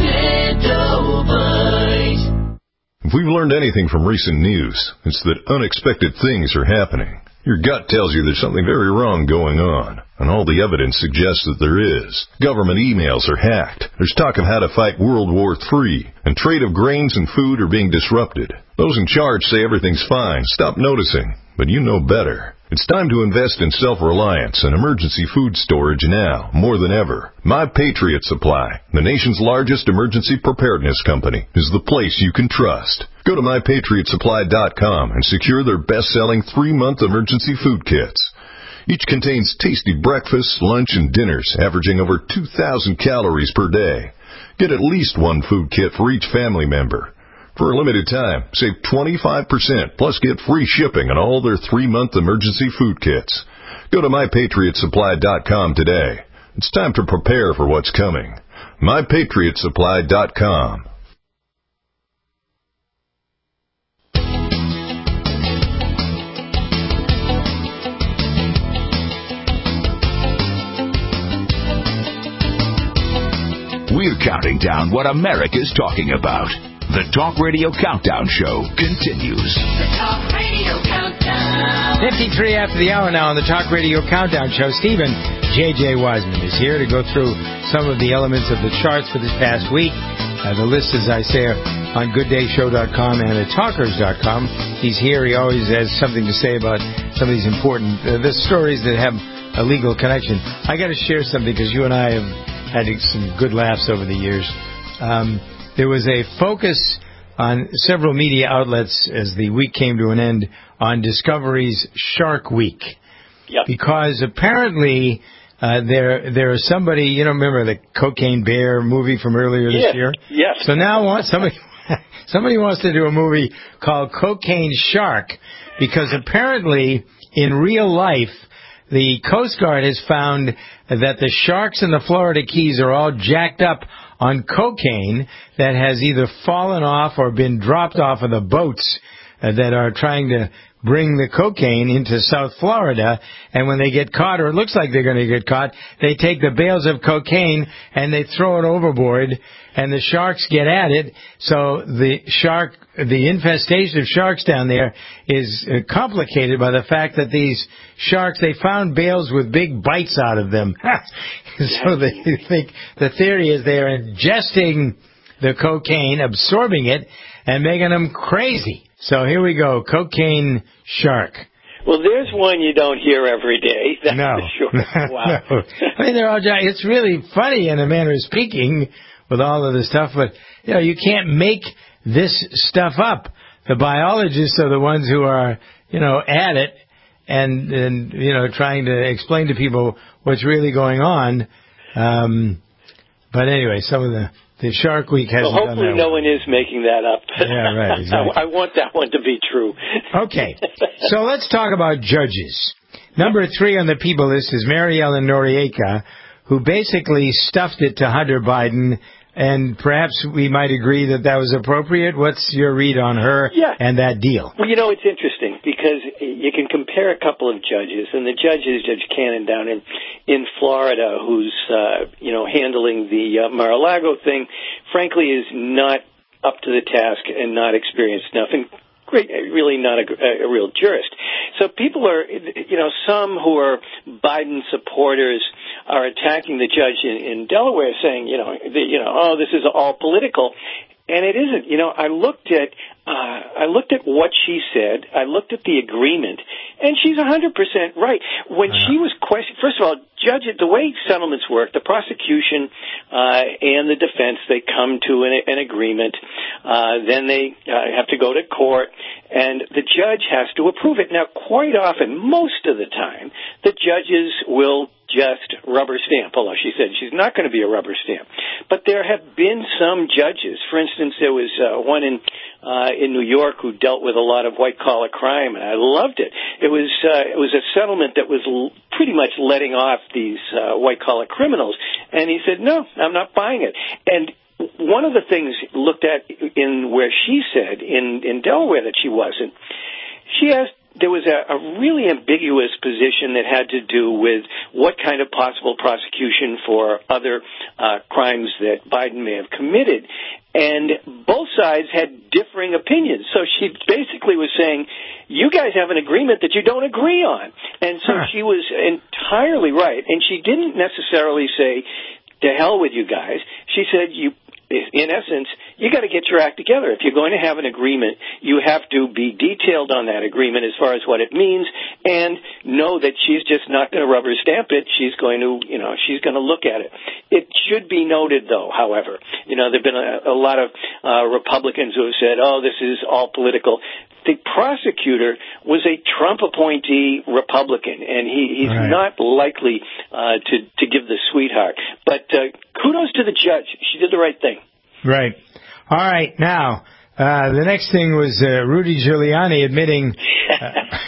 Speaker 3: Extendivite.
Speaker 22: If we've learned anything from recent news, it's that unexpected things are happening. Your gut tells you there's something very wrong going on, and all the evidence suggests that there is. Government emails are hacked. There's talk of how to fight World War Three, and trade of grains and food are being disrupted. Those in charge say everything's fine. Stop noticing, but you know better. It's time to invest in self-reliance and emergency food storage now, more than ever. My Patriot Supply, the nation's largest emergency preparedness company, is the place you can trust. Go to my patriot supply dot com and secure their best-selling three-month emergency food kits. Each contains tasty breakfasts, lunch, and dinners, averaging over two thousand calories per day. Get at least one food kit for each family member. For a limited time, save twenty-five percent, plus get free shipping on all their three-month emergency food kits. Go to my patriot supply dot com today. It's time to prepare for what's coming. my patriot supply dot com.
Speaker 23: We're counting down what America's talking about. The Talk Radio Countdown Show continues.
Speaker 3: The Talk Radio Countdown.
Speaker 4: fifty-three after the hour now on the Talk Radio Countdown Show. Stephen J J. Wiseman is here to go through some of the elements of the charts for this past week. Uh, the list, as I say, on good day show dot com and at talkers dot com. He's here. He always has something to say about some of these important uh, the stories that have a legal connection. I got to share something because you and I have had some good laughs over the years. Um, There was a focus on several media outlets as the week came to an end on Discovery's Shark Week.
Speaker 24: Yep.
Speaker 4: Because apparently uh, there there is somebody, you know, remember the Cocaine Bear movie from earlier this
Speaker 24: yes.
Speaker 4: year?
Speaker 24: Yes.
Speaker 4: So now want, somebody somebody wants to do a movie called Cocaine Shark because apparently in real life the Coast Guard has found that the sharks in the Florida Keys are all jacked up on cocaine that has either fallen off or been dropped off of the boats uh, that are trying to bring the cocaine into South Florida. And when they get caught, or it looks like they're going to get caught, they take the bales of cocaine and they throw it overboard, and the sharks get at it. So the shark, the infestation of sharks down there is uh, complicated by the fact that these sharks, they found bales with big bites out of them. So they think, the theory is they are ingesting the cocaine, absorbing it, and making them crazy. So here we go, Cocaine Shark.
Speaker 24: Well, there's one you don't hear every day. That's
Speaker 4: no.
Speaker 24: for sure. Wow.
Speaker 4: No. I mean, they're all. It's really funny in a manner of speaking with all of this stuff, but you know, you can't make this stuff up. The biologists are the ones who are, you know, at it and and you know trying to explain to people what's really going on. Um, but anyway, some of the. The Shark Week hasn't
Speaker 24: well,
Speaker 4: done
Speaker 24: hopefully
Speaker 4: that
Speaker 24: no
Speaker 4: one.
Speaker 24: one is making that up.
Speaker 4: Yeah, right, exactly.
Speaker 24: I, I want that one to be true.
Speaker 4: Okay, so let's talk about judges. Number three on the people list is Mary Ellen Noriega, who basically stuffed it to Hunter Biden and perhaps we might agree that that was appropriate. What's your read on her
Speaker 24: Yeah.
Speaker 4: and that deal?
Speaker 24: Well, you know, it's interesting because you can compare a couple of judges, and the judge is Judge Cannon down in in Florida, who's uh, you know handling the uh, Mar-a-Lago thing. Frankly, is not up to the task and not experienced enough, and great, really not a, a real jurist. So people are, you know, some who are Biden supporters are attacking the judge in, in Delaware, saying, you know, the, you know, oh, this is all political. And it isn't. You know, I looked at uh, I looked at what she said. I looked at the agreement, and she's one hundred percent right. When uh-huh. she was questioned, first of all, judge it, the way settlements work, the prosecution uh, and the defense, they come to an, an agreement. Uh, then they uh, have to go to court, and the judge has to approve it. Now, quite often, most of the time, the judges will just rubber stamp, although she said she's not going to be a rubber stamp. But there have been some judges. For instance, there was uh, one in uh, in New York who dealt with a lot of white-collar crime, and I loved it. It was uh, it was a settlement that was l- pretty much letting off these uh, white-collar criminals. And he said, no, I'm not buying it. And one of the things looked at in where she said in, in Delaware that she wasn't, she asked, there was a, a really ambiguous position that had to do with what kind of possible prosecution for other uh, crimes that Biden may have committed. And both sides had differing opinions. So she basically was saying, you guys have an agreement that you don't agree on. And so huh. she was entirely right. And she didn't necessarily say, to hell with you guys. She said, you, in essence, you got to get your act together. If you're going to have an agreement, you have to be detailed on that agreement as far as what it means, and know that she's just not going to rubber stamp it. She's going to, you know, she's going to look at it. It should be noted, though, however, you know, there've been a, a lot of uh, Republicans who have said, oh, this is all political. The prosecutor was a Trump appointee Republican, and he, he's right. not likely uh, to, to give the sweetheart. But uh, kudos to the judge. She did the right thing.
Speaker 4: Right. All right. Now, uh, the next thing was uh, Rudy Giuliani admitting, uh,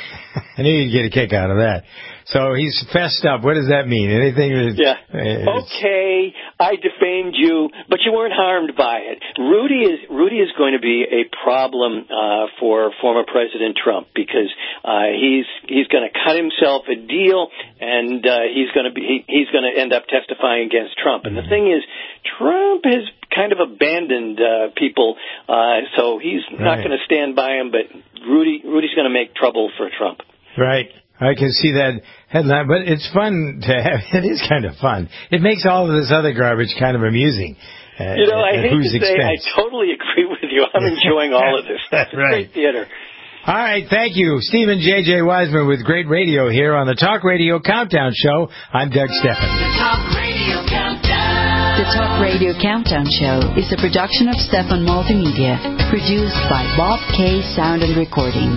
Speaker 4: I knew you'd get a kick out of that. So he's fessed up. What does that mean? Anything? That,
Speaker 24: yeah.
Speaker 4: Uh,
Speaker 24: okay, I defamed you, but you weren't harmed by it. Rudy is Rudy is going to be a problem uh, for former President Trump because uh, he's he's going to cut himself a deal, and uh, he's going to be he, he's going to end up testifying against Trump. And the thing is, Trump has kind of abandoned uh, people, uh, so he's right. not going to stand by him. But Rudy Rudy's going to make trouble for Trump.
Speaker 4: Right. I can see that headline, but it's fun to have. It is kind of fun. It makes all of this other garbage kind of amusing. Uh,
Speaker 24: you know, I hate to say,
Speaker 4: expense.
Speaker 24: I totally agree with you. I'm enjoying all of this. It's
Speaker 4: right.
Speaker 24: great theater.
Speaker 4: All right, thank you. Stephen J J. Wiseman with great radio here on the Talk Radio Countdown Show. I'm Doug Steffen.
Speaker 3: The Talk Radio Countdown.
Speaker 12: The Talk Radio Countdown Show is a production of Steffen Multimedia, produced by Bob K. Sound and Recording.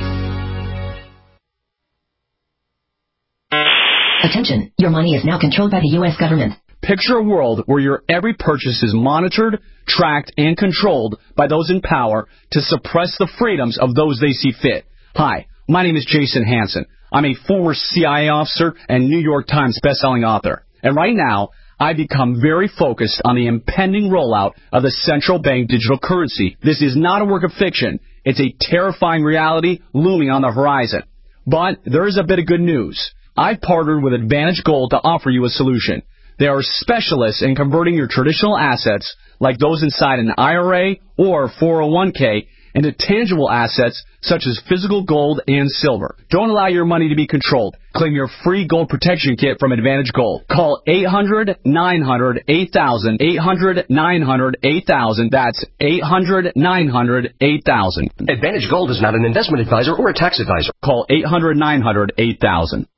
Speaker 1: Attention, your money is now controlled by the U S government.
Speaker 7: Picture a world where your every purchase is monitored, tracked, and controlled by those in power to suppress the freedoms of those they see fit. Hi, my name is Jason Hansen. I'm a former C I A officer and New York Times bestselling author. And right now, I've become very focused on the impending rollout of the central bank digital currency. This is not a work of fiction. It's a terrifying reality looming on the horizon. But there is a bit of good news. I've partnered with Advantage Gold to offer you a solution. They are specialists in converting your traditional assets, like those inside an I R A or four oh one k, into tangible assets such as physical gold and silver. Don't allow your money to be controlled. Claim your free gold protection kit from Advantage Gold. Call eight hundred, nine hundred, eight thousand, eight hundred, nine hundred, eight thousand. That's eight hundred, nine hundred, eight thousand.
Speaker 8: Advantage Gold is not an investment advisor or a tax advisor.
Speaker 7: Call eight hundred, nine hundred, eight thousand.